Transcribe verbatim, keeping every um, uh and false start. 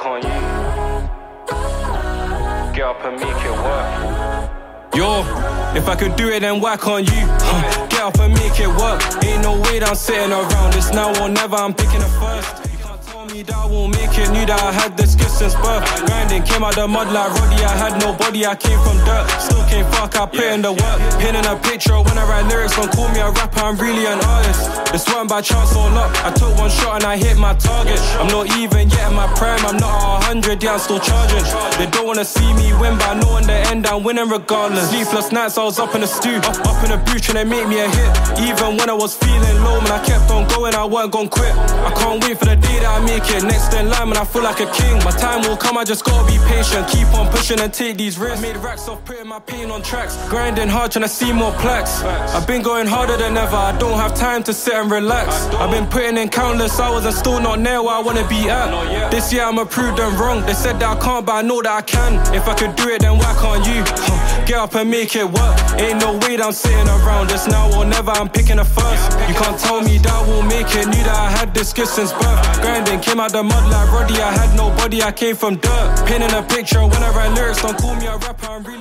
on you. Get up and make it work. Yo, if I could do it, then why can't you? Huh. Get up and make it work. Ain't no way that I'm sitting around. It's now or never, I'm picking it first. You can't tell me that I won't make it. Knew that I had this gift since birth. Grinding, came out the mud like Roddy. I had no body, I came from dirt. Still can't fuck, I put in the work. Pinning a picture when I write lyrics. Don't call me a rapper, I'm really an artist. This weren't by chance or luck. I took one shot and I hit my target. I'm not even yet in my prime. I'm not at one hundred, yeah, I'm still charging. They don't wanna see me win, but I know in the end I'm winning regardless. Sleepless nights, I was up in the stew, up, up in the booth trying to make me a hit. Even when I was feeling low, man, I kept on going, I weren't gon' quit. I can't wait for the day that I make it. Next in line, man, I feel like a king. My time will come, I just gotta be patient. Keep on pushing and take these risks. Made racks off putting my pain on tracks. Grinding hard, trying to see more plaques. I've been going harder than ever, I don't have time to sit and relax. I've been putting in countless hours and still not near where I wanna be at. This year I'ma prove them wrong. They said that I can't, but I know that I can. If I could do it, then why can't you? Huh. Get up and make it work. Ain't no way that I'm sitting around. It's now or never, I'm picking a first. You can't tell me that I won't make it. Knew that I had this gift since birth. Grinding, came out the mud like Roddy. I had no body, I came from dirt. Pinning a picture when I write lyrics. Don't call me a rapper, I'm really